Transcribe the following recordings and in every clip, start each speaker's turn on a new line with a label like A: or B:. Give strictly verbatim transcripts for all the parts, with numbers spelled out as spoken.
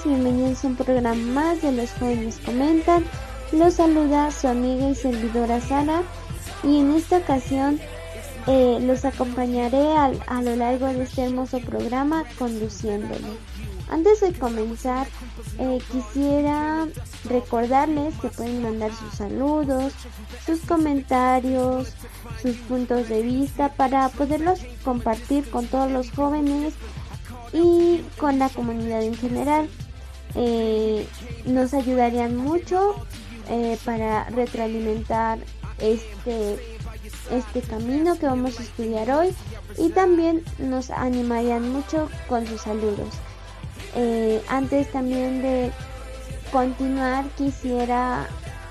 A: todos, bienvenidos a un programa más de Los Jóvenes Comentan. Los saluda su amiga y servidora Sara, y en esta ocasión eh, los acompañaré a, a lo largo de este hermoso programa conduciéndolo. Antes de comenzar, eh, quisiera recordarles que pueden mandar sus saludos, sus comentarios, sus puntos de vista para poderlos compartir con todos los jóvenes y con la comunidad en general. Eh, nos ayudarían mucho eh, para retroalimentar este, este camino que vamos a estudiar hoy, y también nos animarían mucho con sus saludos. Eh, antes también de continuar, quisiera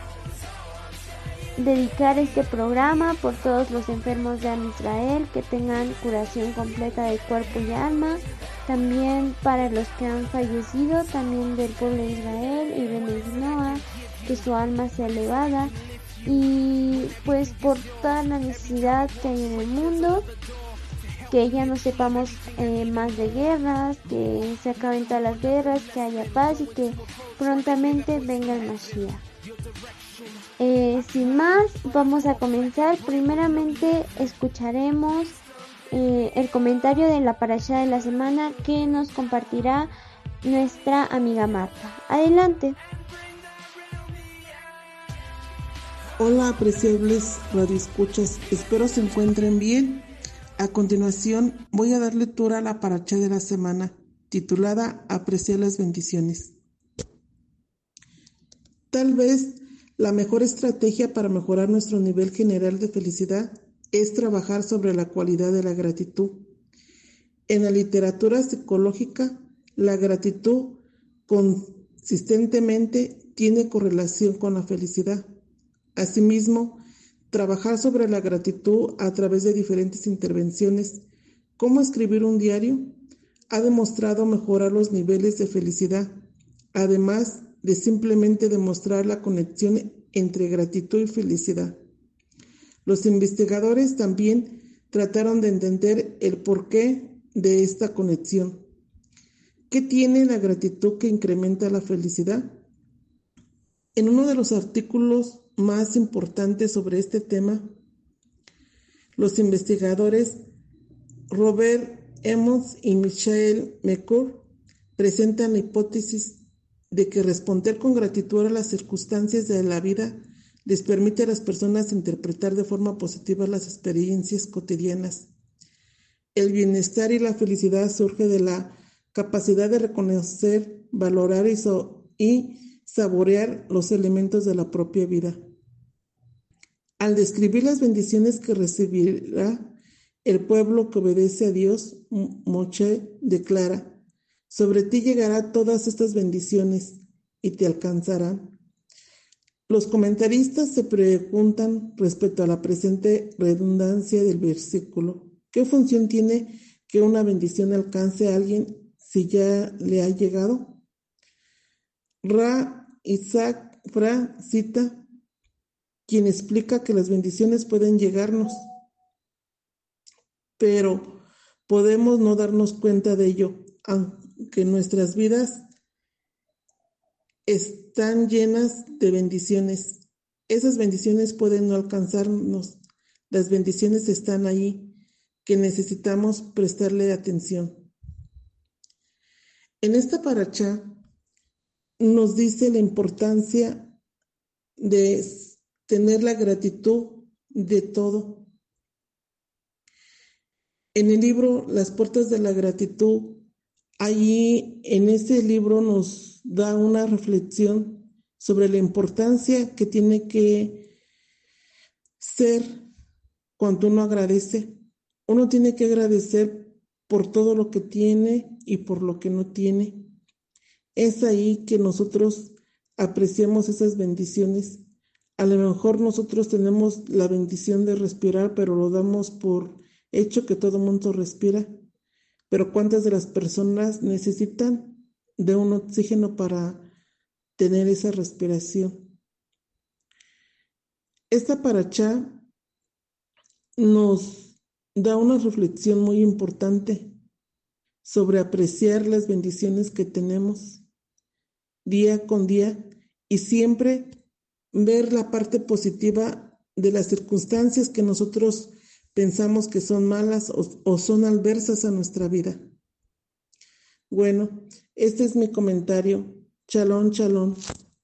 A: dedicar este programa por todos los enfermos de Am Israel, que tengan curación completa de cuerpo y alma. También para los que han fallecido, también del pueblo de Israel y de Noah, que su alma sea elevada. Y pues por toda la necesidad que hay en el mundo, que ya no sepamos eh, más de guerras, que se acaben todas las guerras, que haya paz y que prontamente venga el Mashiach. Eh, sin más, vamos a comenzar. Primeramente escucharemos eh, el comentario de la parashá de la semana que nos compartirá nuestra amiga Marta. Adelante.
B: Hola, apreciables radioescuchas, espero se encuentren bien. A continuación voy a dar lectura a la parashá de la semana, titulada Apreciar las bendiciones. Tal vez la mejor estrategia para mejorar nuestro nivel general de felicidad es trabajar sobre la cualidad de la gratitud. En la literatura psicológica, la gratitud consistentemente tiene correlación con la felicidad. Asimismo, trabajar sobre la gratitud a través de diferentes intervenciones, como escribir un diario, ha demostrado mejorar los niveles de felicidad, además de simplemente demostrar la conexión entre gratitud y felicidad. Los investigadores también trataron de entender el porqué de esta conexión. ¿Qué tiene la gratitud que incrementa la felicidad? En uno de los artículos más importantes sobre este tema, los investigadores Robert Emmons y Michael McCourt presentan la hipótesis de que responder con gratitud a las circunstancias de la vida les permite a las personas interpretar de forma positiva las experiencias cotidianas. El bienestar y la felicidad surge de la capacidad de reconocer, valorar y, so- y saborear los elementos de la propia vida. Al describir las bendiciones que recibirá el pueblo que obedece a Dios, Moshe declara: sobre ti llegarán todas estas bendiciones y te alcanzarán. Los comentaristas se preguntan respecto a la presente redundancia del versículo: ¿qué función tiene que una bendición alcance a alguien si ya le ha llegado? Ra Isaac Fra cita, quien explica que las bendiciones pueden llegarnos, pero podemos no darnos cuenta de ello, aunque nuestras vidas están llenas de bendiciones. Esas bendiciones pueden no alcanzarnos. Las bendiciones están ahí, que necesitamos prestarle atención. En esta parashá nos dice la importancia de tener la gratitud de todo. En el libro Las puertas de la gratitud, allí en ese libro nos da una reflexión sobre la importancia que tiene que ser cuando uno agradece. Uno tiene que agradecer por todo lo que tiene y por lo que no tiene. Es ahí que nosotros apreciamos esas bendiciones. A lo mejor nosotros tenemos la bendición de respirar, pero lo damos por hecho que todo mundo respira. Pero ¿cuántas de las personas necesitan de un oxígeno para tener esa respiración? Esta parashá nos da una reflexión muy importante sobre apreciar las bendiciones que tenemos. día con día y siempre ver la parte positiva de las circunstancias que nosotros pensamos que son malas o, o son adversas a nuestra vida. Bueno, este es mi comentario. Chalón, chalón.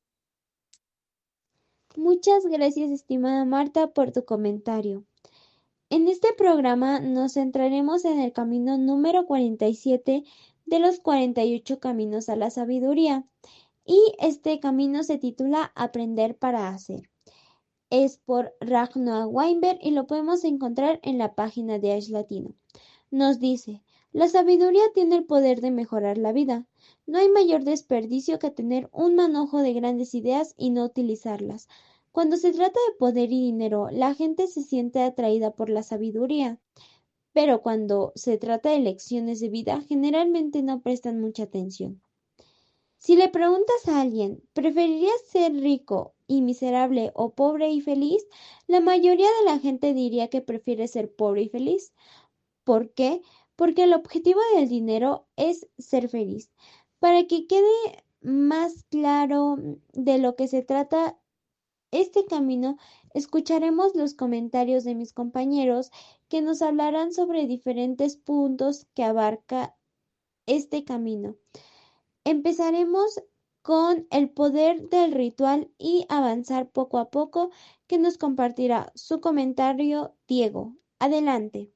A: Muchas gracias, estimada Marta, por tu comentario. En este programa nos centraremos en el camino número cuarenta y siete de los cuarenta y ocho caminos a la sabiduría, y este camino se titula Aprender para hacer. Es por Ragnar Weinberg y lo podemos encontrar en la página de Ash Latino. Nos dice: la sabiduría tiene el poder de mejorar la vida. No hay mayor desperdicio que tener un manojo de grandes ideas y no utilizarlas. Cuando se trata de poder y dinero, la gente se siente atraída por la sabiduría, pero cuando se trata de lecciones de vida, generalmente no prestan mucha atención. Si le preguntas a alguien, ¿preferirías ser rico y miserable o pobre y feliz?, la mayoría de la gente diría que prefiere ser pobre y feliz. ¿Por qué? Porque el objetivo del dinero es ser feliz. Para que quede más claro de lo que se trata este camino, escucharemos los comentarios de mis compañeros que nos hablarán sobre diferentes puntos que abarca este camino. Empezaremos con el poder del ritual y avanzar poco a poco, que nos compartirá su comentario Diego. Adelante.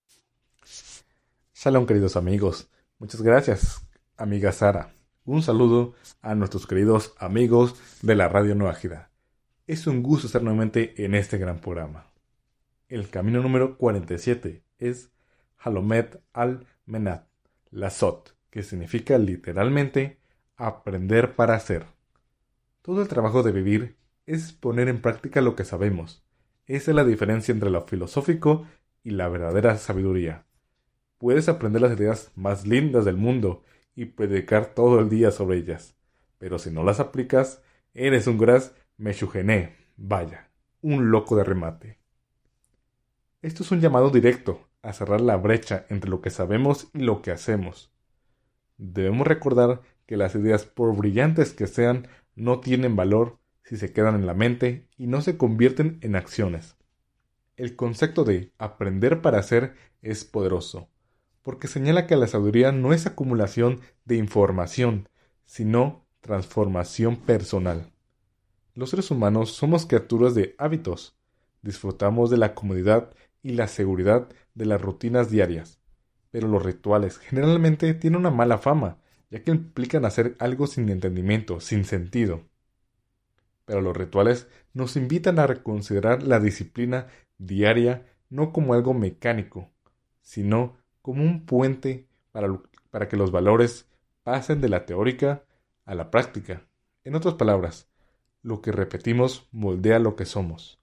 C: Shalom, queridos amigos. Muchas gracias, amiga Sara. Un saludo a nuestros queridos amigos de la Radio Nueva Gira. Es un gusto estar nuevamente en este gran programa. El camino número cuarenta y siete es Halomet al-Menat, Lazot, que significa literalmente aprender para hacer. Todo el trabajo de vivir es poner en práctica lo que sabemos. Esa es la diferencia entre lo filosófico y la verdadera sabiduría. Puedes aprender las ideas más lindas del mundo y predicar todo el día sobre ellas, pero si no las aplicas, eres un gras meshugené, vaya, un loco de remate. Esto es un llamado directo a cerrar la brecha entre lo que sabemos y lo que hacemos. Debemos recordar que las ideas, por brillantes que sean, no tienen valor si se quedan en la mente y no se convierten en acciones. El concepto de aprender para hacer es poderoso, porque señala que la sabiduría no es acumulación de información, sino transformación personal. Los seres humanos somos criaturas de hábitos. Disfrutamos de la comodidad y la seguridad de las rutinas diarias, pero los rituales generalmente tienen una mala fama, ya que implican hacer algo sin entendimiento, sin sentido. Pero los rituales nos invitan a reconsiderar la disciplina diaria no como algo mecánico, sino como un puente para, para que los valores pasen de la teórica a la práctica. En otras palabras, lo que repetimos moldea lo que somos.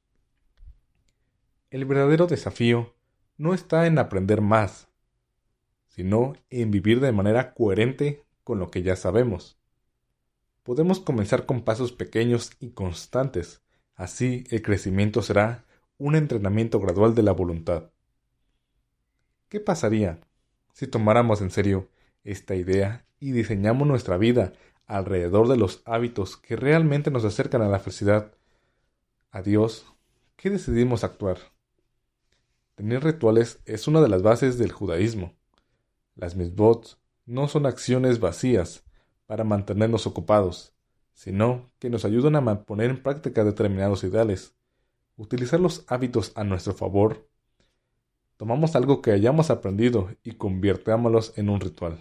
C: El verdadero desafío no está en aprender más, sino en vivir de manera coherente con lo que ya sabemos. Podemos comenzar con pasos pequeños y constantes. Así el crecimiento será un entrenamiento gradual de la voluntad. ¿Qué pasaría si tomáramos en serio esta idea y diseñamos nuestra vida alrededor de los hábitos que realmente nos acercan a la felicidad? A Dios, ¿qué decidimos actuar? Tener rituales es una de las bases del judaísmo. Las mitzvot no son acciones vacías para mantenernos ocupados, sino que nos ayudan a poner en práctica determinados ideales. Utilizar los hábitos a nuestro favor. Tomamos algo que hayamos aprendido y convirtámoslos en un ritual.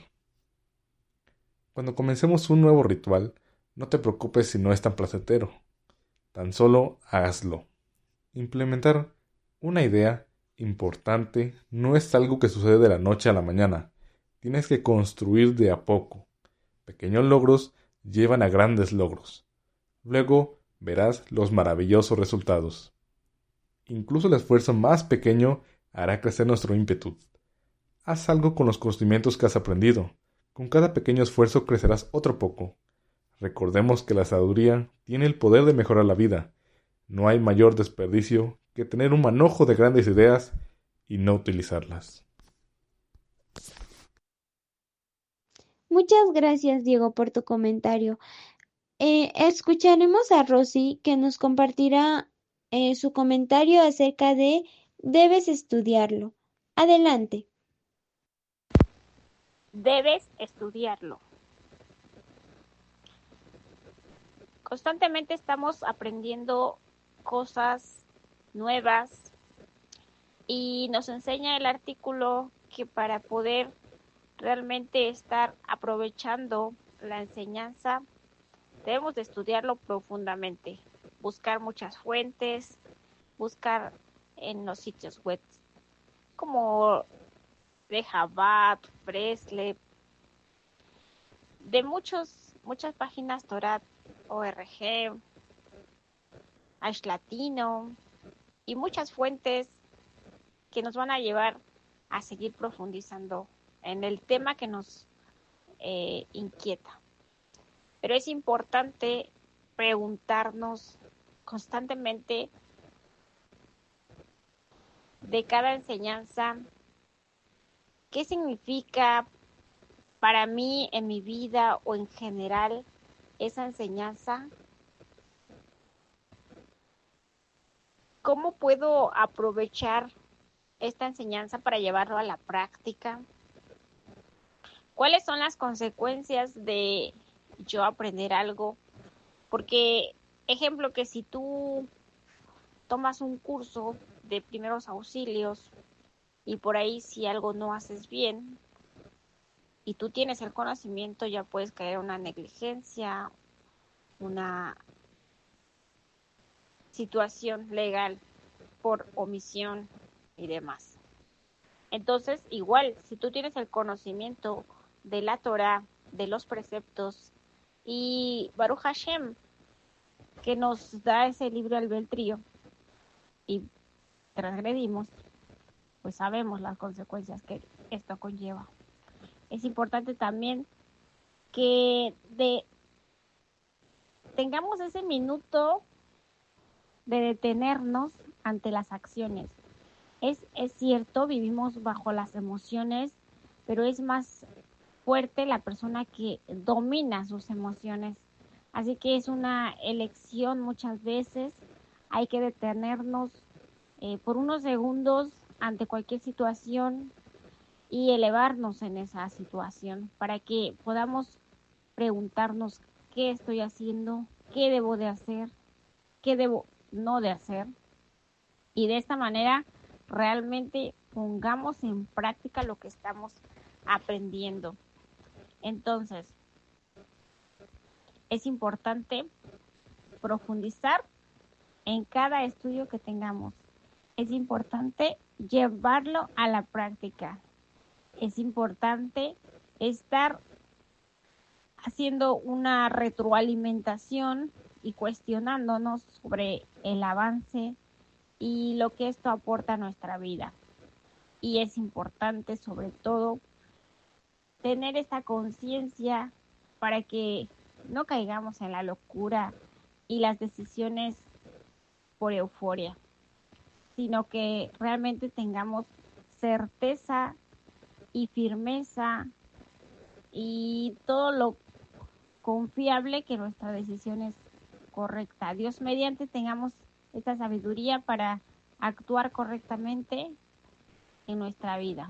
C: Cuando comencemos un nuevo ritual, no te preocupes si no es tan placentero. Tan solo hazlo. Implementar una idea importante no es algo que sucede de la noche a la mañana. Tienes que construir de a poco. Pequeños logros llevan a grandes logros. Luego verás los maravillosos resultados. Incluso el esfuerzo más pequeño hará crecer nuestro ímpetu. Haz algo con los conocimientos que has aprendido. Con cada pequeño esfuerzo crecerás otro poco. Recordemos que la sabiduría tiene el poder de mejorar la vida. No hay mayor desperdicio que tener un manojo de grandes ideas y no utilizarlas.
A: Muchas gracias, Diego, por tu comentario. Eh, escucharemos a Rosy que nos compartirá eh, su comentario acerca de debes estudiarlo. Adelante.
D: Debes estudiarlo. Constantemente estamos aprendiendo cosas nuevas y nos enseña el artículo que para poder realmente estar aprovechando la enseñanza debemos de estudiarlo profundamente, buscar muchas fuentes, buscar en los sitios web como de Chabad, Breslev, de muchos, muchas páginas Torah org, Ash Latino y muchas fuentes que nos van a llevar a seguir profundizando en el tema que nos eh, inquieta. Pero es importante preguntarnos constantemente de cada enseñanza qué significa para mí en mi vida o en general esa enseñanza. ¿Cómo puedo aprovechar esta enseñanza para llevarlo a la práctica? ¿Cuáles son las consecuencias de yo aprender algo? Porque, ejemplo, que si tú tomas un curso de primeros auxilios y por ahí si algo no haces bien y tú tienes el conocimiento, ya puedes caer en una negligencia, una situación legal por omisión y demás. Entonces, igual, si tú tienes el conocimiento de la Torah, de los preceptos, y Baruch Hashem, que nos da ese libre albedrío, y transgredimos, pues sabemos las consecuencias que esto conlleva. Es importante también que de, tengamos ese minuto de detenernos ante las acciones. Es, es cierto, vivimos bajo las emociones, pero es más fuerte la persona que domina sus emociones. Así que es una elección muchas veces. Hay que detenernos eh, por unos segundos ante cualquier situación y elevarnos en esa situación para que podamos preguntarnos qué estoy haciendo, qué debo de hacer, qué debo no de hacer. Y de esta manera realmente pongamos en práctica lo que estamos aprendiendo. Entonces, es importante profundizar en cada estudio que tengamos. Es importante llevarlo a la práctica. Es importante estar haciendo una retroalimentación y cuestionándonos sobre el avance y lo que esto aporta a nuestra vida. Y es importante, sobre todo, tener esta conciencia para que no caigamos en la locura y las decisiones por euforia, sino que realmente tengamos certeza y firmeza y todo lo confiable que nuestra decisión es correcta. Dios mediante tengamos esta sabiduría para actuar correctamente en nuestra vida.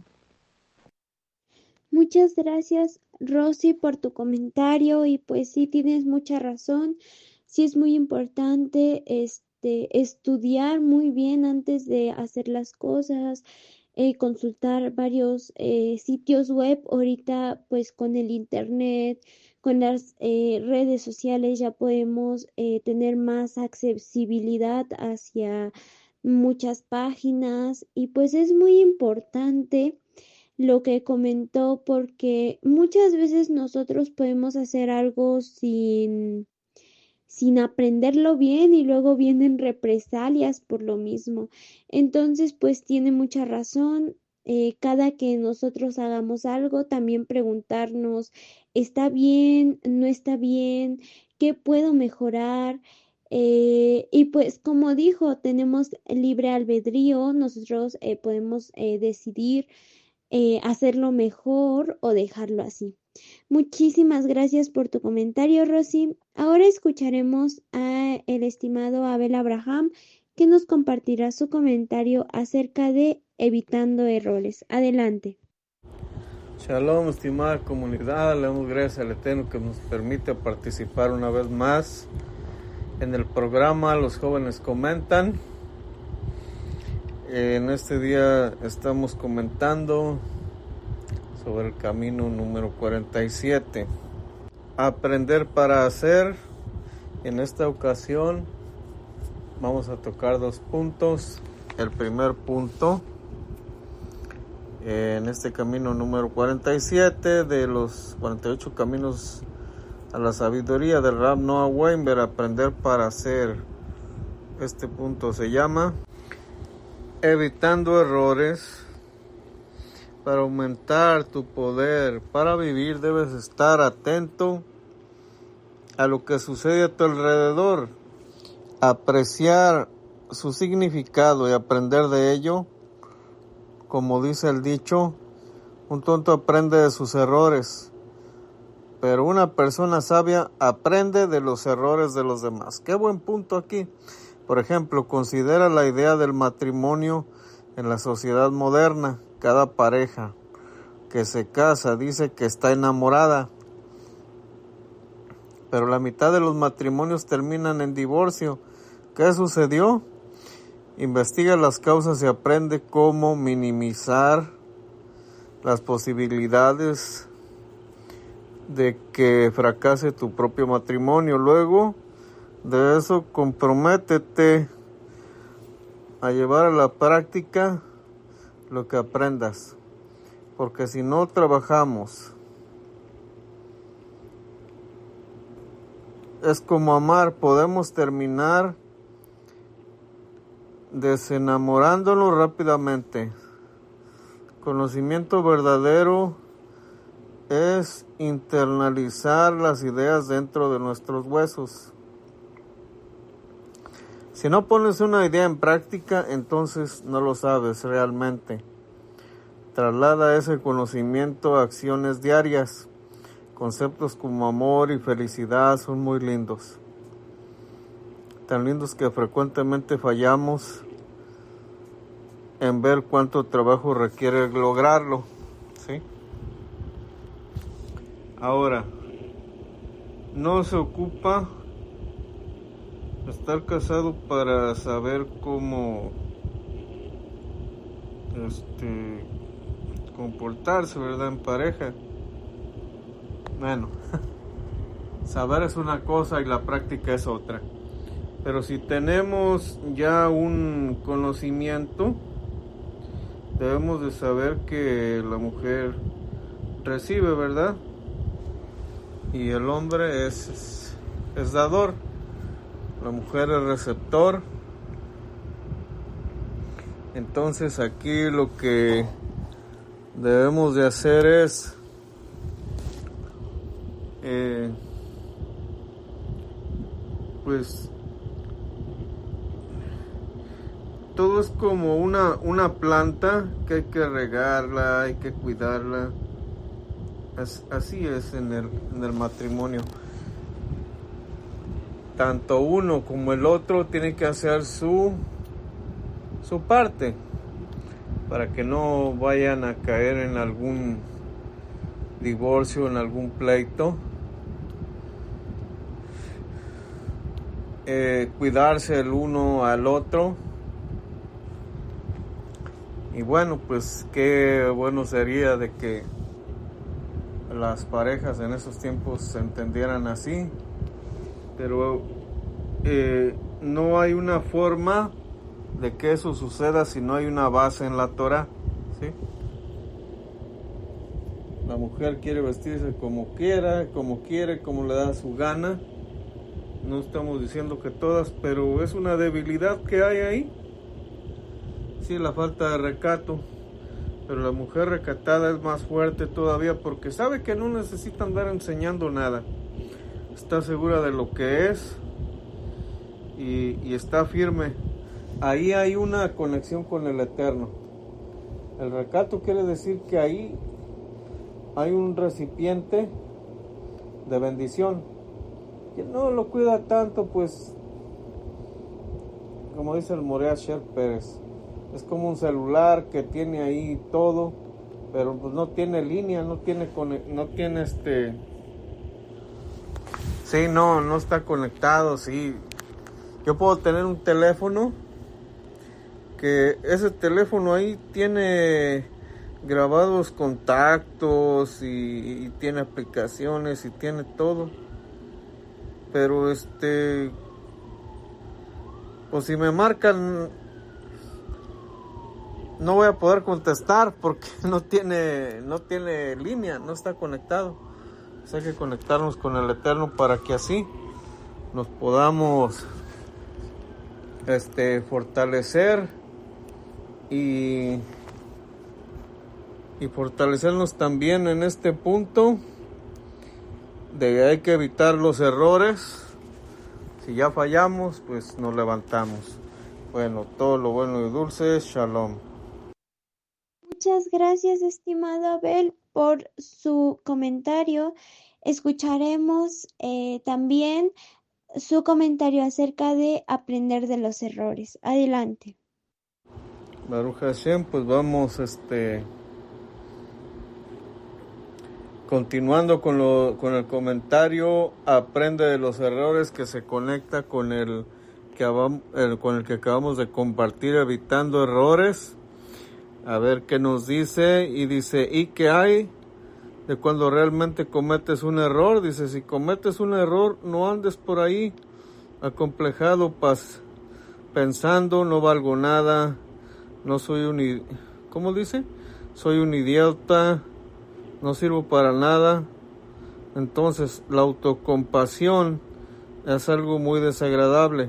A: Muchas gracias, Rosy, por tu comentario y pues sí tienes mucha razón. Sí es muy importante este estudiar muy bien antes de hacer las cosas, eh, consultar varios eh, sitios web. Ahorita pues con el internet, con las eh, redes sociales ya podemos eh, tener más accesibilidad hacia muchas páginas y pues es muy importante lo que comentó porque muchas veces nosotros podemos hacer algo sin sin aprenderlo bien y luego vienen represalias por lo mismo. Entonces, pues tiene mucha razón. Eh, cada que nosotros hagamos algo, también preguntarnos, ¿está bien? ¿No está bien? ¿Qué puedo mejorar? Eh, y pues como dijo, tenemos libre albedrío, nosotros eh, podemos eh, decidir eh, hacerlo mejor o dejarlo así. Muchísimas gracias por tu comentario, Rosy. Ahora escucharemos a el estimado Abel Abraham, que nos compartirá su comentario acerca de evitando errores. Adelante.
E: Shalom, estimada comunidad, le damos gracias al Eterno que nos permite participar una vez más en el programa Los Jóvenes Comentan. En este día estamos comentando sobre el camino número cuarenta y siete. Aprender para hacer. En esta ocasión vamos a tocar dos puntos. El primer punto, en este camino número cuarenta y siete de los cuarenta y ocho caminos a la sabiduría del Rab Noah Weinberg, aprender para hacer. Este punto se llama evitando errores. Para aumentar tu poder, para vivir, debes estar atento a lo que sucede a tu alrededor, apreciar su significado y aprender de ello. Como dice el dicho, un tonto aprende de sus errores, pero una persona sabia aprende de los errores de los demás. Qué buen punto aquí. Por ejemplo, considera la idea del matrimonio en la sociedad moderna. Cada pareja que se casa dice que está enamorada, pero la mitad de los matrimonios terminan en divorcio. ¿Qué sucedió? Investiga las causas y aprende cómo minimizar las posibilidades de que fracase tu propio matrimonio. Luego de eso, comprométete a llevar a la práctica lo que aprendas, porque si no trabajamos, es como amar, podemos terminar desenamorándonos rápidamente. Conocimiento verdadero es internalizar las ideas dentro de nuestros huesos. Si no pones una idea en práctica, entonces no lo sabes realmente. Traslada ese conocimiento a acciones diarias. Conceptos como amor y felicidad son muy lindos. Tan lindos que frecuentemente fallamos en ver cuánto trabajo requiere lograrlo, ¿sí? Ahora, no se ocupa estar casado para saber cómo este comportarse, ¿verdad? En pareja. Bueno, saber es una cosa y la práctica es otra. Pero si tenemos ya un conocimiento, debemos de saber que la mujer recibe, ¿verdad? Y el hombre es, es dador. La mujer es receptor. Entonces aquí lo que debemos de hacer es eh, pues todo es como una, una planta que hay que regarla, hay que cuidarla. Es, así es en el, en el matrimonio. Tanto uno como el otro tienen que hacer su, su parte para que no vayan a caer en algún divorcio, en algún pleito. Eh, cuidarse el uno al otro. Y bueno, pues qué bueno sería de que las parejas en esos tiempos se entendieran así. Pero eh, no hay una forma de que eso suceda si no hay una base en la Torah, ¿sí? La mujer quiere vestirse como quiera, como quiere, como le da su gana. No estamos diciendo que todas, pero es una debilidad que hay ahí. Sí, la falta de recato. Pero la mujer recatada es más fuerte todavía porque sabe que no necesita andar enseñando nada. Está segura de lo que es y, y está firme. Ahí hay una conexión con el Eterno. El recato quiere decir que ahí hay un recipiente de bendición. Quien no lo cuida tanto, pues, como dice el Morea Sher Pérez, es como un celular que tiene ahí todo, pero pues no tiene línea, no tiene, no tiene este, sí, no, no está conectado, sí. Yo puedo tener un teléfono, que ese teléfono ahí tiene grabados contactos y, y tiene aplicaciones y tiene todo, pero este, pues si me marcan no voy a poder contestar porque no tiene no tiene línea, no está conectado. Pues hay que conectarnos con el Eterno para que así nos podamos este fortalecer y y fortalecernos también en este punto de que hay que evitar los errores. Si ya fallamos, pues nos levantamos. Bueno, todo lo bueno y dulce, shalom.
A: Muchas gracias, estimado Abel, por su comentario. Escucharemos eh, también su comentario acerca de aprender de los errores. Adelante.
E: Baruch Hashem, pues vamos este continuando con lo con el comentario, aprende de los errores, que se conecta con el que el, con el que acabamos de compartir, evitando errores. A ver qué nos dice, y dice, ¿y qué hay de cuando realmente cometes un error? Dice, si cometes un error, no andes por ahí acomplejado, pas, pensando, no valgo nada, no soy un, ¿cómo dice? Soy un idiota, no sirvo para nada. Entonces, la autocompasión es algo muy desagradable.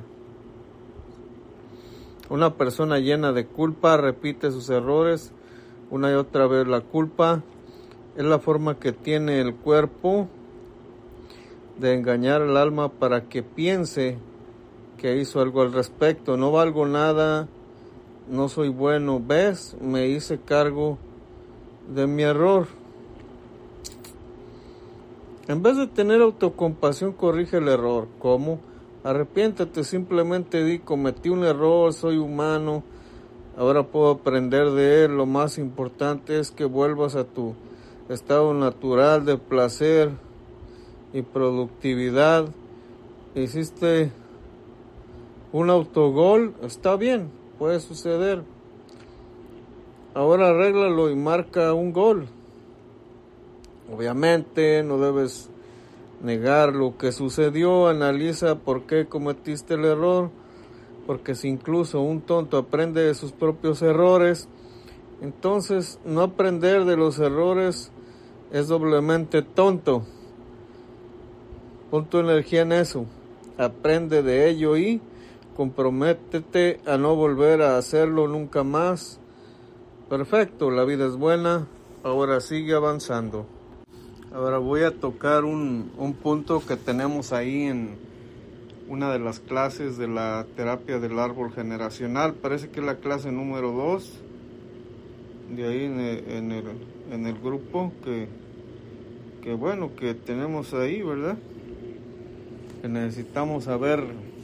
E: Una persona llena de culpa repite sus errores una y otra vez. La culpa es la forma que tiene el cuerpo de engañar al alma para que piense que hizo algo al respecto. No valgo nada, no soy bueno. ¿Ves? Me hice cargo de mi error. En vez de tener autocompasión, corrige el error. ¿Cómo? Arrepiéntate, simplemente di, cometí un error, soy humano, ahora puedo aprender de él. Lo más importante es que vuelvas a tu estado natural de placer y productividad. Hiciste un autogol, está bien, puede suceder. Ahora arréglalo y marca un gol. Obviamente no debes negar lo que sucedió, analiza por qué cometiste el error, porque si incluso un tonto aprende de sus propios errores, entonces no aprender de los errores es doblemente tonto. Pon tu energía en eso, aprende de ello y comprométete a no volver a hacerlo nunca más. Perfecto, la vida es buena, ahora sigue avanzando. Ahora voy a tocar un, un punto que tenemos ahí en una de las clases de la terapia del árbol generacional. Parece que es la clase número dos de ahí en el, en el, en el grupo que, que bueno, que tenemos ahí, ¿verdad? Que necesitamos saber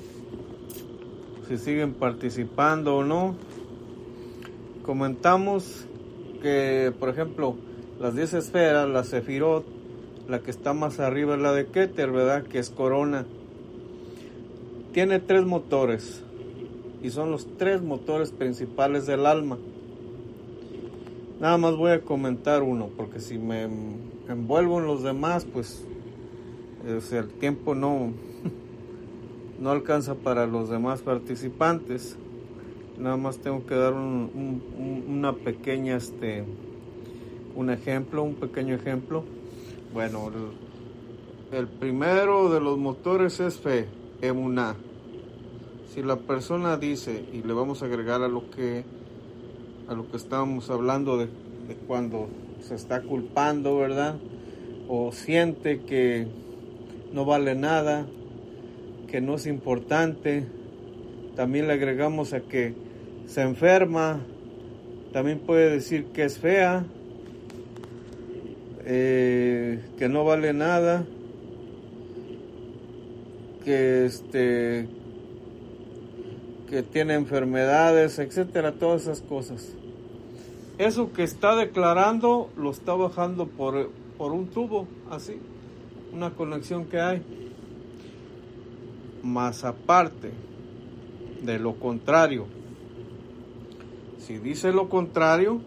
E: si siguen participando o no. Comentamos que, por ejemplo, las diez esferas, la Sefirot, la que está más arriba es la de Keter, ¿verdad? Que es corona. Tiene tres motores y son los tres motores principales del alma. Nada más voy a comentar uno, porque si me envuelvo en los demás, pues o sea, el tiempo no, no alcanza para los demás participantes. Nada más tengo que dar un, un, una pequeña, este, un ejemplo, un pequeño ejemplo. Bueno, el, el primero de los motores es fe, emuná. Si la persona dice, y le vamos a agregar a lo que a lo que estábamos hablando de, de cuando se está culpando, ¿verdad? O siente que no vale nada, que no es importante. También le agregamos a que se enferma, también puede decir que es fea. eh, que no vale nada, que este que tiene enfermedades, etcétera, todas esas cosas. Eso que está declarando lo está bajando por, por un tubo, así, una conexión que hay. Más aparte de lo contrario, si dice lo contrario,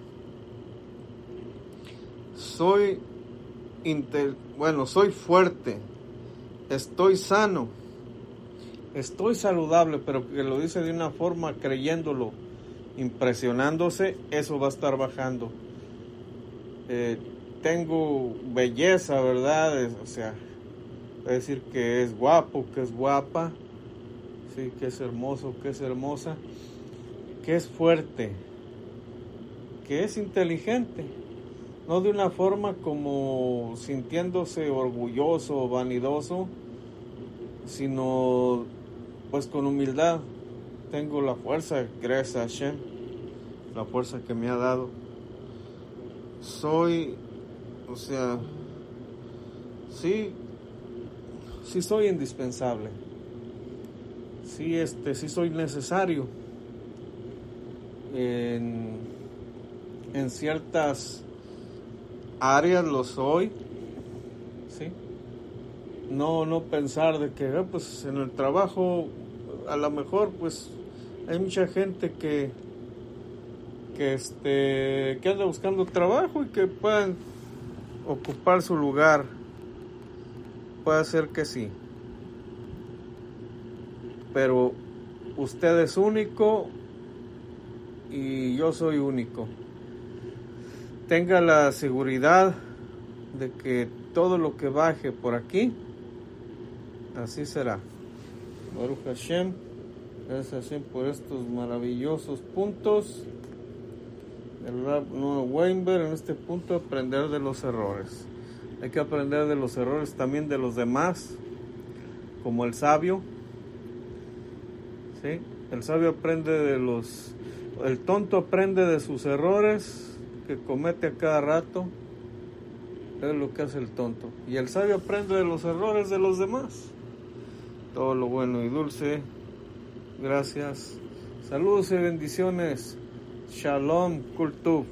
E: soy inter, bueno, soy fuerte, estoy sano, estoy saludable, pero que lo dice de una forma creyéndolo, impresionándose, eso va a estar bajando. Eh, tengo belleza, ¿verdad? Es, o sea, es decir que es guapo, que es guapa, sí, que es hermoso, que es hermosa, que es fuerte, que es inteligente, no de una forma como sintiéndose orgulloso o vanidoso, sino pues con humildad. Tengo la fuerza, gracias a Hashem, la fuerza que me ha dado. Soy, o sea, sí, sí soy indispensable. Sí, este, sí soy necesario en, en ciertas áreas, lo soy, sí. No, no pensar de que, eh, pues, en el trabajo, a lo mejor, pues, hay mucha gente que, que, este, que anda buscando trabajo y que puedan ocupar su lugar. Puede ser que sí. Pero usted es único y yo soy único. Tenga la seguridad de que todo lo que baje por aquí, así será. Baruch Hashem, gracias Hashem por estos maravillosos puntos. El Rab Noah Weinberg, en este punto, aprender de los errores. Hay que aprender de los errores también de los demás, como el sabio. ¿Sí? El sabio aprende de los... El tonto aprende de sus errores que comete a cada rato. Es lo que hace el tonto. Y el sabio aprende de los errores de los demás. Todo lo bueno y dulce. Gracias. Saludos y bendiciones. Shalom, Kol Tuv.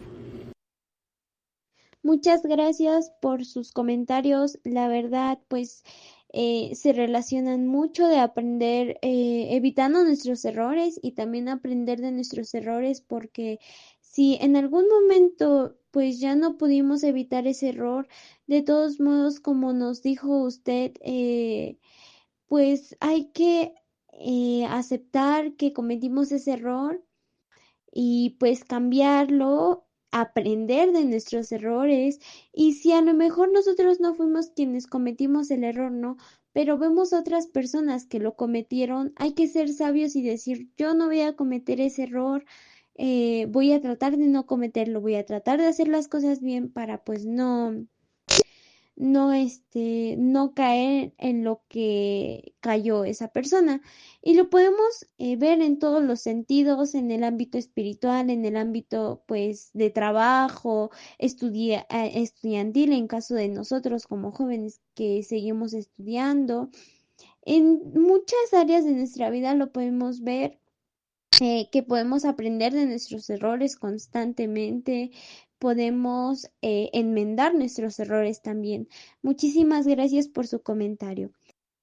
A: Muchas gracias por sus comentarios. La verdad, pues eh, se relacionan mucho de aprender, eh, evitando nuestros errores y también aprender de nuestros errores, porque si en algún momento pues ya no pudimos evitar ese error, de todos modos, como nos dijo usted, eh, pues hay que eh, aceptar que cometimos ese error y pues cambiarlo, aprender de nuestros errores. Y si a lo mejor nosotros no fuimos quienes cometimos el error, no, pero vemos otras personas que lo cometieron, hay que ser sabios y decir, yo no voy a cometer ese error, eh, voy a tratar de no cometerlo, voy a tratar de hacer las cosas bien para pues no no este no caer en lo que cayó esa persona. Y lo podemos eh, ver en todos los sentidos, en el ámbito espiritual, en el ámbito pues de trabajo, estudia, eh, estudiantil, en caso de nosotros como jóvenes que seguimos estudiando. En muchas áreas de nuestra vida lo podemos ver, eh, que podemos aprender de nuestros errores constantemente, podemos eh, enmendar nuestros errores también. Muchísimas gracias por su comentario.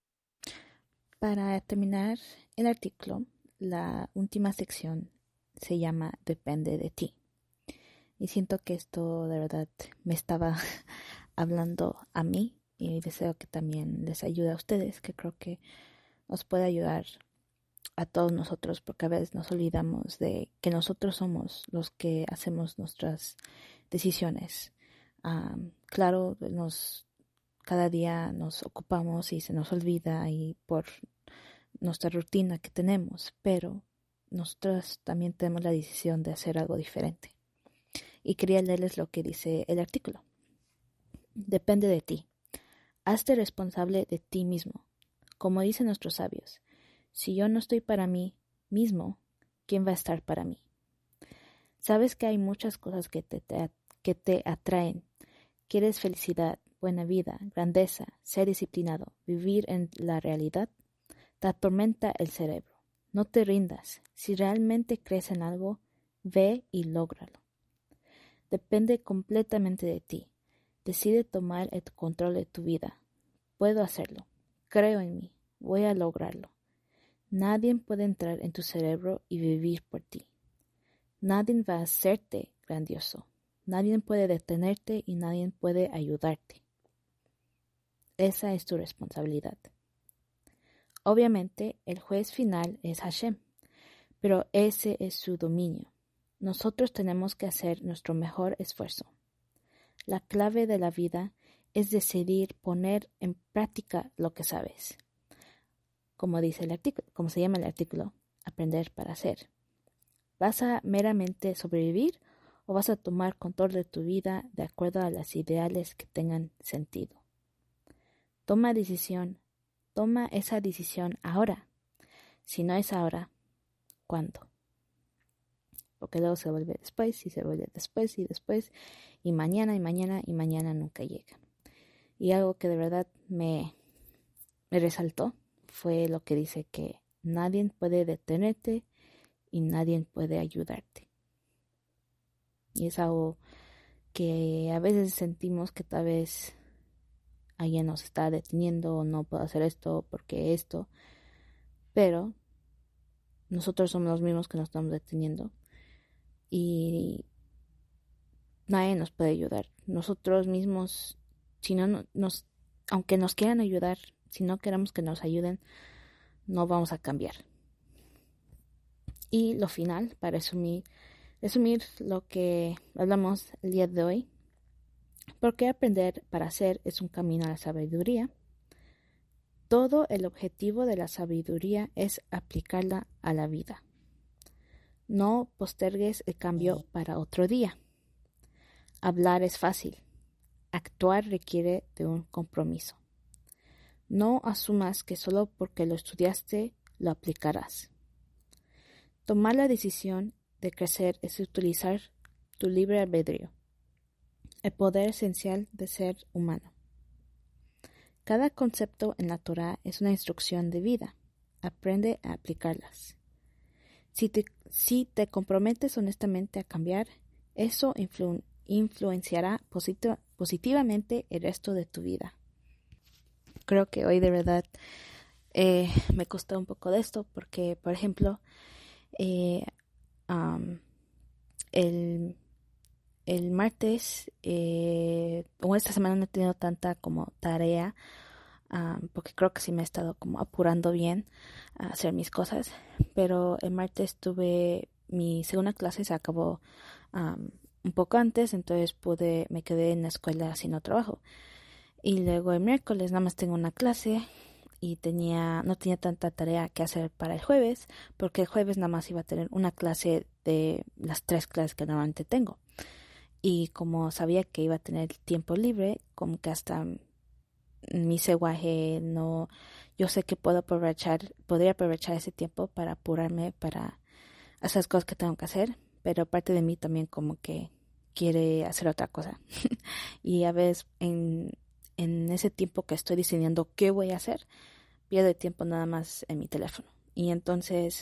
F: Para terminar el artículo, la última sección se llama Depende de ti. Y siento que esto de verdad me estaba hablando a mí y deseo que también les ayude a ustedes, que creo que os puede ayudar a todos nosotros, porque a veces nos olvidamos de que nosotros somos los que hacemos nuestras decisiones. Um, claro, nos cada día nos ocupamos y se nos olvida y por nuestra rutina que tenemos, pero nosotros también tenemos la decisión de hacer algo diferente. Y quería leerles lo que dice el artículo. Depende de ti. Hazte responsable de ti mismo. Como dicen nuestros sabios, si yo no estoy para mí mismo, ¿quién va a estar para mí? Sabes que hay muchas cosas que te, te, que te atraen, ¿Quieres felicidad, buena vida, grandeza, ser disciplinado, vivir en la realidad? Te atormenta el cerebro. No te rindas. Si realmente crees en algo, ve y lógralo. Depende completamente de ti. Decide tomar el control de tu vida. Puedo hacerlo. Creo en mí. Voy a lograrlo. Nadie puede entrar en tu cerebro y vivir por ti. Nadie va a hacerte grandioso. Nadie puede detenerte y nadie puede ayudarte. Esa es tu responsabilidad. Obviamente, el juez final es Hashem, pero ese es su dominio. Nosotros tenemos que hacer nuestro mejor esfuerzo. La clave de la vida es decidir poner en práctica lo que sabes. Como dice el artículo, como se llama el artículo, aprender para hacer. ¿Vas a meramente sobrevivir o vas a tomar control de tu vida de acuerdo a los ideales que tengan sentido? Toma decisión. Toma esa decisión ahora. Si no es ahora, ¿cuándo? Porque luego se vuelve después y se vuelve después y después y mañana y mañana y mañana nunca llega. Y algo que de verdad me, me resaltó fue lo que dice que nadie puede detenerte y nadie puede ayudarte. Y es algo que a veces sentimos que tal vez alguien nos está deteniendo o no puedo hacer esto porque esto, pero nosotros somos los mismos que nos estamos deteniendo y nadie nos puede ayudar. Nosotros mismos, si no nos, aunque nos quieran ayudar, si no queremos que nos ayuden, no vamos a cambiar. Y lo final, para resumir, resumir lo que hablamos el día de hoy, porque aprender para hacer es un camino a la sabiduría. Todo el objetivo de la sabiduría es aplicarla a la vida. No postergues el cambio para otro día. Hablar es fácil. Actuar requiere de un compromiso. No asumas que solo porque lo estudiaste lo aplicarás. Tomar la decisión de crecer es utilizar tu libre albedrío, el poder esencial de ser humano. Cada concepto en la Torá es una instrucción de vida. Aprende a aplicarlas. Si te, si te comprometes honestamente a cambiar, eso influ, influenciará posit- positivamente el resto de tu vida. Creo que hoy de verdad eh, me costó un poco de esto porque, por ejemplo, eh, um, el, el martes eh, o esta semana no he tenido tanta como tarea um, porque creo que sí me he estado como apurando bien a hacer mis cosas, pero el martes tuve mi segunda clase, se acabó um, un poco antes, entonces pude, me quedé en la escuela haciendo trabajo. Y luego el miércoles nada más tengo una clase y tenía no tenía tanta tarea que hacer para el jueves, porque el jueves nada más iba a tener una clase de las tres clases que normalmente tengo. Y como sabía que iba a tener tiempo libre, como que hasta mi seguaje no, yo sé que puedo aprovechar, podría aprovechar ese tiempo para apurarme para hacer las cosas que tengo que hacer, pero parte de mí también como que quiere hacer otra cosa. Y a veces en En ese tiempo que estoy diseñando qué voy a hacer, pierdo tiempo nada más en mi teléfono. Y entonces,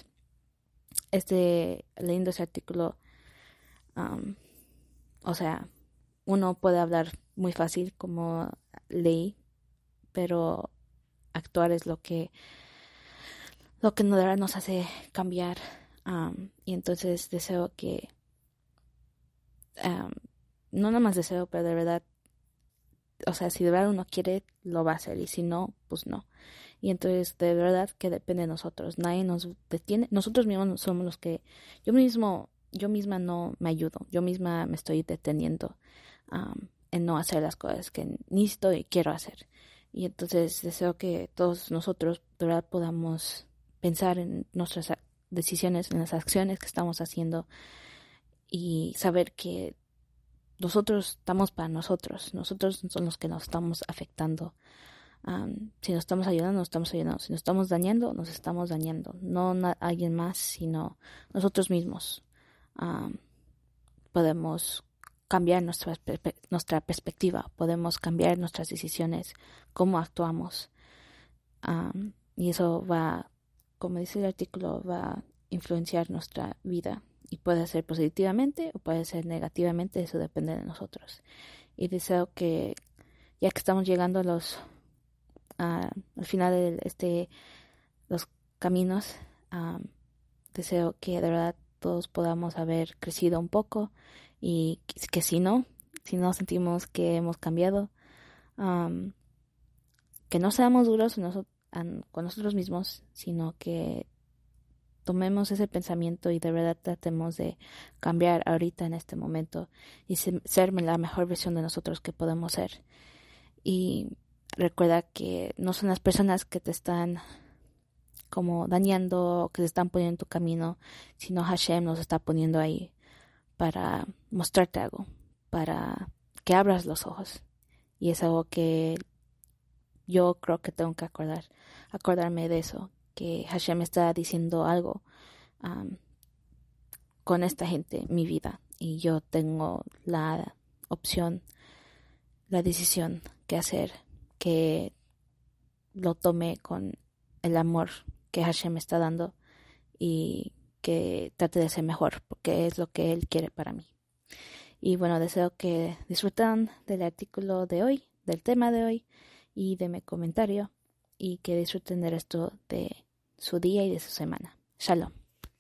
F: este leyendo ese artículo, um, o sea, uno puede hablar muy fácil como leí, pero actuar es lo que lo que de verdad nos hace cambiar. Um, y entonces deseo que, um, no nada más deseo, pero de verdad, o sea, si de verdad uno quiere, lo va a hacer, y si no, pues no. Y entonces, de verdad que depende de nosotros. Nadie nos detiene. Nosotros mismos somos los que, yo mismo, yo misma no me ayudo. Yo misma me estoy deteniendo um, en no hacer las cosas que necesito y quiero hacer. Y entonces deseo que todos nosotros, de verdad, podamos pensar en nuestras decisiones, en las acciones que estamos haciendo y saber que nosotros estamos para nosotros. Nosotros son los que nos estamos afectando. Um, si nos estamos ayudando, nos estamos ayudando. Si nos estamos dañando, nos estamos dañando. No na- alguien más, sino nosotros mismos. Um, podemos cambiar nuestra, nuestra perspectiva, podemos cambiar nuestras decisiones, cómo actuamos. Um, y eso va, como dice el artículo, va a influenciar nuestra vida. Y puede ser positivamente o puede ser negativamente, eso depende de nosotros. Y deseo que, ya que estamos llegando a los, uh, al final de este, los caminos, um, deseo que de verdad todos podamos haber crecido un poco y que, que si no, si no sentimos que hemos cambiado, um, que no seamos duros nosotros, um, con nosotros mismos, sino que tomemos ese pensamiento y de verdad tratemos de cambiar ahorita en este momento y ser la mejor versión de nosotros que podemos ser. Y recuerda que no son las personas que te están como dañando, que te están poniendo en tu camino, sino Hashem nos está poniendo ahí para mostrarte algo, para que abras los ojos. Y es algo que yo creo que tengo que acordar, acordarme de eso, que Hashem está diciendo algo um, con esta gente, mi vida, y yo tengo la opción, la decisión que hacer, que lo tome con el amor que Hashem me está dando y que trate de ser mejor, porque es lo que Él quiere para mí. Y bueno, deseo que disfruten del artículo de hoy, del tema de hoy y de mi comentario, y que disfruten del resto de su día y de su semana. Shalom.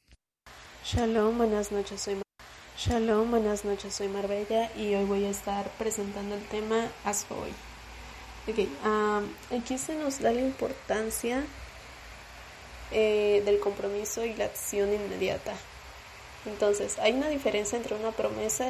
G: Shalom, buenas noches, soy Mar- Shalom, buenas noches, soy Marbella y hoy voy a estar presentando el tema Haz hoy. Ok, um, aquí se nos da la importancia eh, del compromiso y la acción inmediata. Entonces, hay una diferencia entre una promesa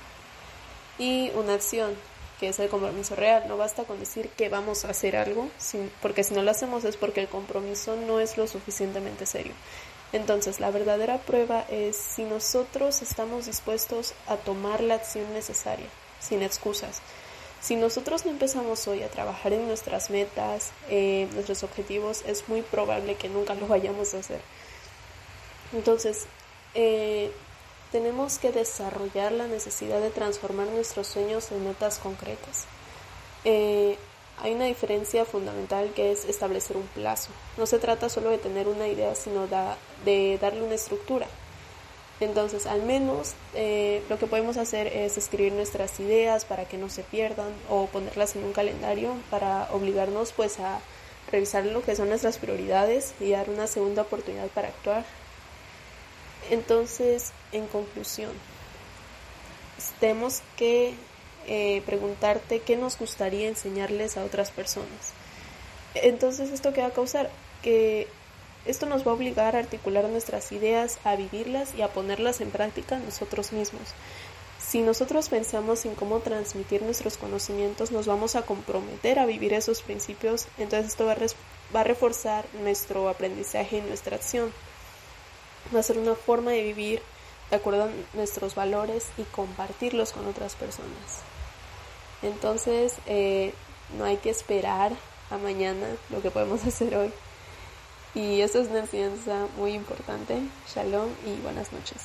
G: y una acción, que es el compromiso real. No basta con decir que vamos a hacer algo, sin, porque si no lo hacemos es porque el compromiso no es lo suficientemente serio. Entonces, la verdadera prueba es si nosotros estamos dispuestos a tomar la acción necesaria, sin excusas. Si nosotros no empezamos hoy a trabajar en nuestras metas, eh, nuestros objetivos, es muy probable que nunca lo vayamos a hacer. Entonces, eh, tenemos que desarrollar la necesidad de transformar nuestros sueños en metas concretas. Eh, hay una diferencia fundamental que es establecer un plazo. No se trata solo de tener una idea, sino da, de darle una estructura. Entonces, al menos eh, lo que podemos hacer es escribir nuestras ideas para que no se pierdan o ponerlas en un calendario para obligarnos pues a revisar lo que son nuestras prioridades y dar una segunda oportunidad para actuar. Entonces, en conclusión, tenemos que eh, preguntarte qué nos gustaría enseñarles a otras personas. Entonces, ¿esto qué va a causar? Que esto nos va a obligar a articular nuestras ideas, a vivirlas y a ponerlas en práctica nosotros mismos. Si nosotros pensamos en cómo transmitir nuestros conocimientos, nos vamos a comprometer a vivir esos principios, entonces esto va a, res- va a reforzar nuestro aprendizaje y nuestra acción. Va a ser una forma de vivir de acuerdo a nuestros valores y compartirlos con otras personas. Entonces, eh, no hay que esperar a mañana lo que podemos hacer hoy. Y eso es una enseñanza muy importante. Shalom y buenas noches.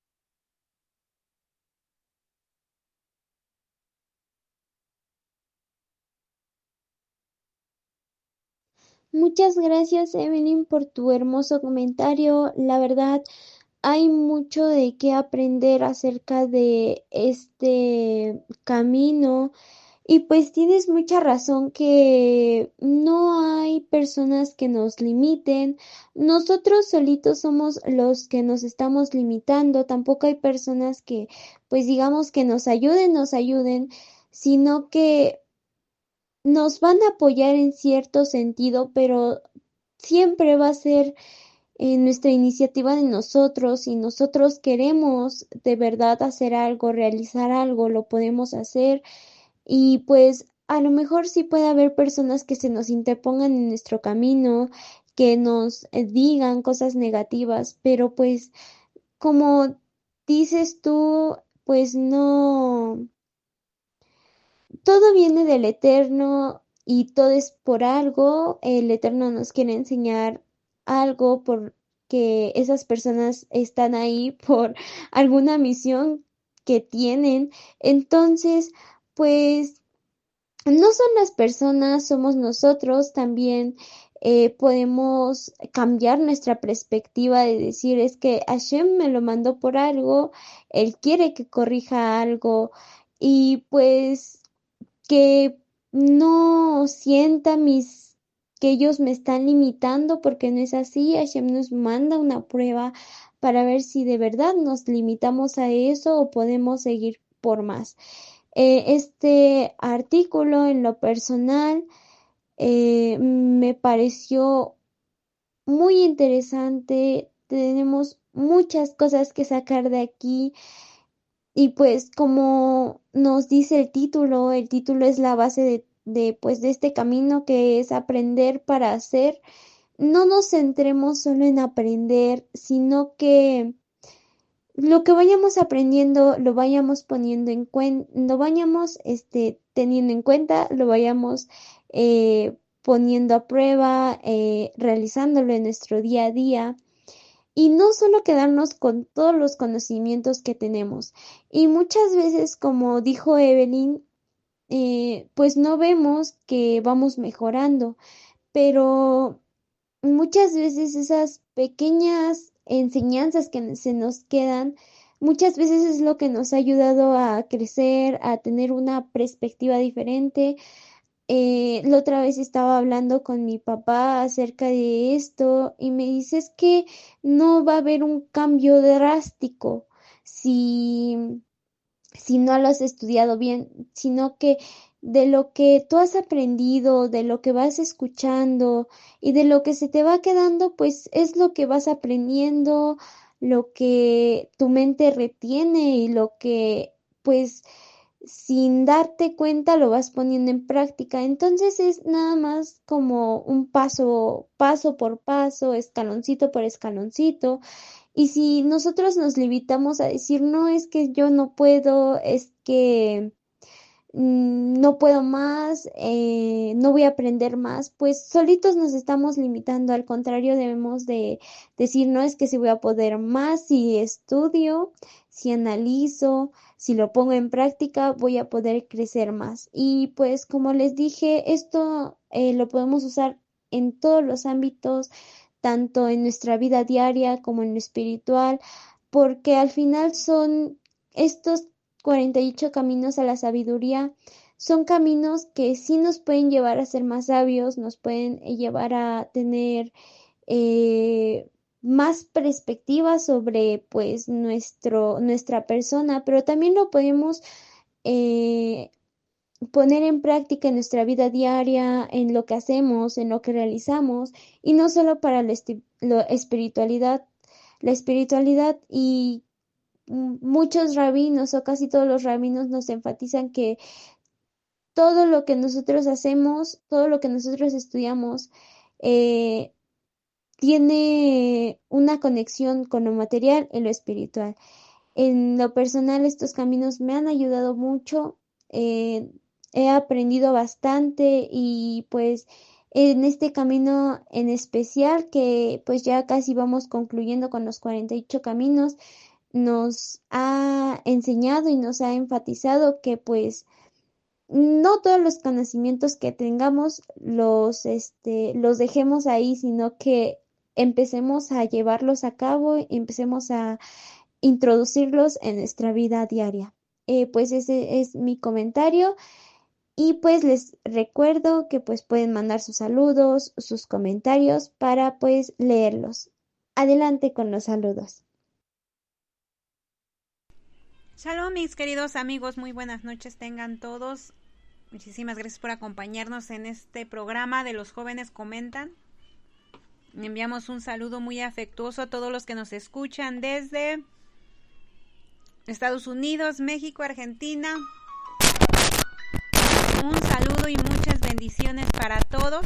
A: Muchas gracias, Evelyn, por tu hermoso comentario. La verdad, hay mucho de qué aprender acerca de este camino. Y pues tienes mucha razón que no hay personas que nos limiten. Nosotros solitos somos los que nos estamos limitando. Tampoco hay personas que, pues digamos que nos ayuden, nos ayuden, sino que nos van a apoyar en cierto sentido, pero siempre va a ser eh, nuestra iniciativa de nosotros. Si nosotros queremos de verdad hacer algo, realizar algo, lo podemos hacer. Y pues a lo mejor sí puede haber personas que se nos interpongan en nuestro camino, que nos eh, digan cosas negativas, pero pues como dices tú, pues no, todo viene del Eterno y todo es por algo. El Eterno nos quiere enseñar algo porque esas personas están ahí por alguna misión que tienen. Entonces, pues no son las personas, somos nosotros. También eh, podemos cambiar nuestra perspectiva de decir, es que Hashem me lo mandó por algo, Él quiere que corrija algo, y pues que no sienta mis que ellos me están limitando, porque no es así. Hashem nos manda una prueba para ver si de verdad nos limitamos a eso o podemos seguir por más. Eh, este artículo en lo personal eh, me pareció muy interesante. Tenemos muchas cosas que sacar de aquí. Y pues como nos dice el título, el título es la base de, de pues de este camino, que es aprender para hacer. No nos centremos solo en aprender, sino que lo que vayamos aprendiendo lo vayamos poniendo en cuenta, lo vayamos este, teniendo en cuenta, lo vayamos eh, poniendo a prueba, eh, realizándolo en nuestro día a día. Y no solo quedarnos con todos los conocimientos que tenemos. Y muchas veces, como dijo Evelyn, eh, pues no vemos que vamos mejorando, pero muchas veces esas pequeñas enseñanzas que se nos quedan, muchas veces es lo que nos ha ayudado a crecer, a tener una perspectiva diferente. Eh, la otra vez estaba hablando con mi papá acerca de esto y me dice, es que no va a haber un cambio drástico si, si no lo has estudiado bien, sino que de lo que tú has aprendido, de lo que vas escuchando y de lo que se te va quedando, pues es lo que vas aprendiendo, lo que tu mente retiene y lo que pues sin darte cuenta lo vas poniendo en práctica. Entonces es nada más como un paso, paso por paso, escaloncito por escaloncito. Y si nosotros nos limitamos a decir, no, es que yo no puedo, es que mmm, no puedo más, eh, no voy a aprender más, pues solitos nos estamos limitando. Al contrario, debemos de decir, no, es que si voy a poder más, si estudio, si analizo, si lo pongo en práctica, voy a poder crecer más. Y pues como les dije, esto eh, lo podemos usar en todos los ámbitos, tanto en nuestra vida diaria como en lo espiritual, porque al final son estos cuarenta y ocho caminos a la sabiduría, son caminos que sí nos pueden llevar a ser más sabios, nos pueden llevar a tener eh, más perspectiva sobre pues nuestro, nuestra persona, pero también lo podemos eh, poner en práctica en nuestra vida diaria, en lo que hacemos, en lo que realizamos, y no solo para la, esti- la espiritualidad, la espiritualidad y muchos rabinos o casi todos los rabinos nos enfatizan que todo lo que nosotros hacemos, todo lo que nosotros estudiamos, eh, tiene una conexión con lo material y lo espiritual. En lo personal, estos caminos me han ayudado mucho, eh, he aprendido bastante y pues en este camino en especial, que pues ya casi vamos concluyendo con los cuarenta y ocho caminos, nos ha enseñado y nos ha enfatizado que pues no todos los conocimientos que tengamos los, este, los dejemos ahí, sino que empecemos a llevarlos a cabo, empecemos a introducirlos en nuestra vida diaria. Eh, pues ese es mi comentario y pues les recuerdo que pues pueden mandar sus saludos, sus comentarios para pues leerlos. Adelante con los saludos.
H: Shalom, mis queridos amigos, muy buenas noches tengan todos. Muchísimas gracias por acompañarnos en este programa de Los Jóvenes Comentan. Enviamos un saludo muy afectuoso a todos los que nos escuchan desde Estados Unidos, México, Argentina. Un saludo y muchas bendiciones para todos.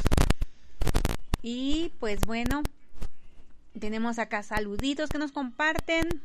H: Y pues bueno, tenemos acá saluditos que nos comparten.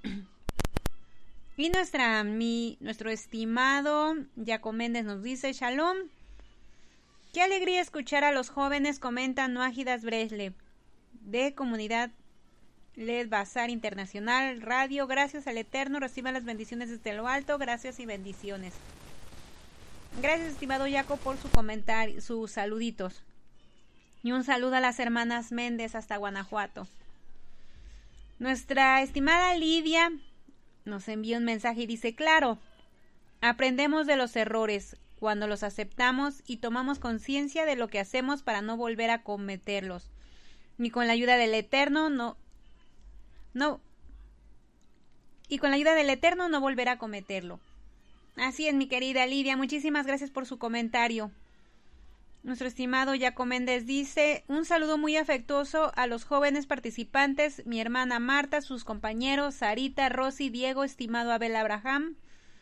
H: Y nuestra, mi, nuestro estimado Jaco Méndez nos dice: Shalom, qué alegría escuchar a los jóvenes comentan Nuágidas Breslev de comunidad L E D Bazar Internacional Radio. Gracias al Eterno, reciban las bendiciones desde lo alto. Gracias y bendiciones. Gracias, estimado Jaco, por su comentario, sus saluditos. Y un saludo a las hermanas Méndez hasta Guanajuato. Nuestra estimada Lidia nos envía un mensaje y dice: claro, aprendemos de los errores cuando los aceptamos y tomamos conciencia de lo que hacemos para no volver a cometerlos. Y con la ayuda del Eterno no no y con la ayuda del Eterno no volverá a cometerlo. Así es, mi querida Lidia, muchísimas gracias por su comentario. Nuestro estimado Jaco Méndez dice: un saludo muy afectuoso a los jóvenes participantes, mi hermana Marta, sus compañeros Sarita, Rosy, Diego, estimado Abel Abraham,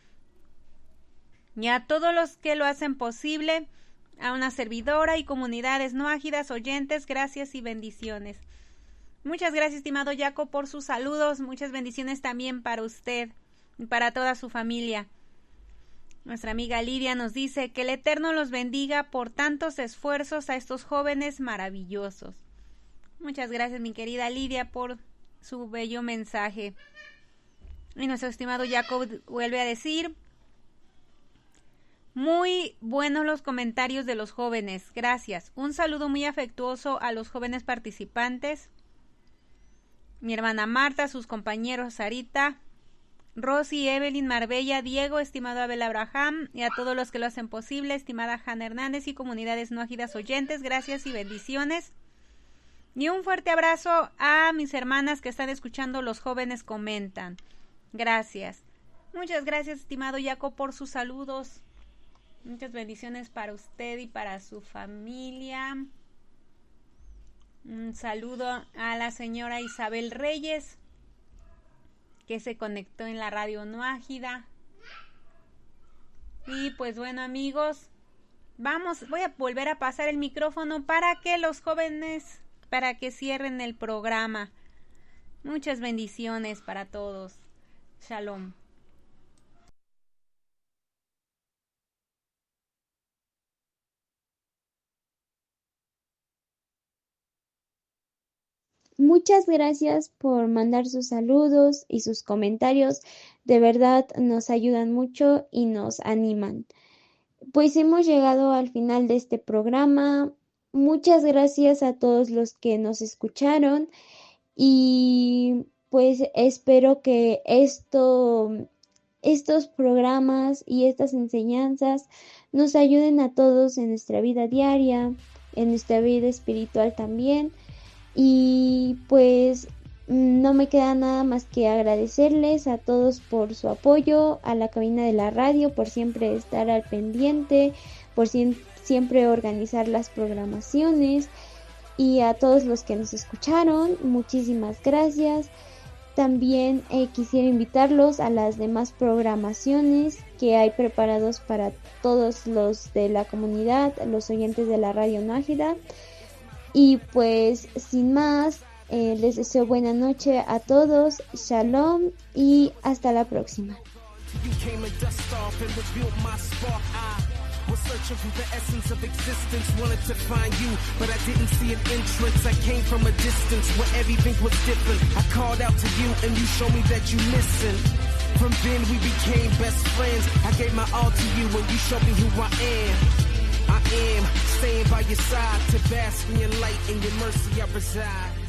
H: y a todos los que lo hacen posible, a una servidora y comunidades no ágidas oyentes, gracias y bendiciones. Muchas gracias, estimado Jaco, por sus saludos, muchas bendiciones también para usted y para toda su familia. Nuestra amiga Lidia nos dice: que el Eterno los bendiga por tantos esfuerzos a estos jóvenes maravillosos. Muchas gracias, mi querida Lidia, por su bello mensaje. Y nuestro estimado Jacob vuelve a decir: muy buenos los comentarios de los jóvenes, gracias. Un saludo muy afectuoso a los jóvenes participantes, mi hermana Marta, sus compañeros Sarita, Rosy, Evelyn, Marbella, Diego, estimado Abel Abraham, y a todos los que lo hacen posible, estimada Hanna Hernández y comunidades no ágidas oyentes, gracias y bendiciones. Y un fuerte abrazo a mis hermanas que están escuchando Los Jóvenes Comentan. Gracias. Muchas gracias, estimado Jaco, por sus saludos. Muchas bendiciones para usted y para su familia. Un saludo a la señora Isabel Reyes, que se conectó en la radio no ágida. Y pues bueno, amigos, vamos, voy a volver a pasar el micrófono para que los jóvenes, para que cierren el programa. Muchas bendiciones para todos. Shalom.
A: Muchas gracias por mandar sus saludos y sus comentarios. De verdad nos ayudan mucho y nos animan. Pues hemos llegado al final de este programa. Muchas gracias a todos los que nos escucharon y pues espero que esto, estos programas y estas enseñanzas nos ayuden a todos en nuestra vida diaria, en nuestra vida espiritual también. Y pues no me queda nada más que agradecerles a todos por su apoyo, a la cabina de la radio por siempre estar al pendiente, por si- siempre organizar las programaciones, y a todos los que nos escucharon, muchísimas gracias. También eh, quisiera invitarlos a las demás programaciones que hay preparados para todos los de la comunidad, los oyentes de la radio Nájida. Y pues sin más, eh, les deseo buena noche a todos, shalom y hasta la próxima.
I: Was searching for the essence of existence, wanted to find you, but I didn't see an entrance. I came from a distance where everything was different. I called out to you and you showed me that you listen. From then we became best friends. I gave my all to you and you showed me who I am. I am staying by your side to bask in your light and your mercy I reside.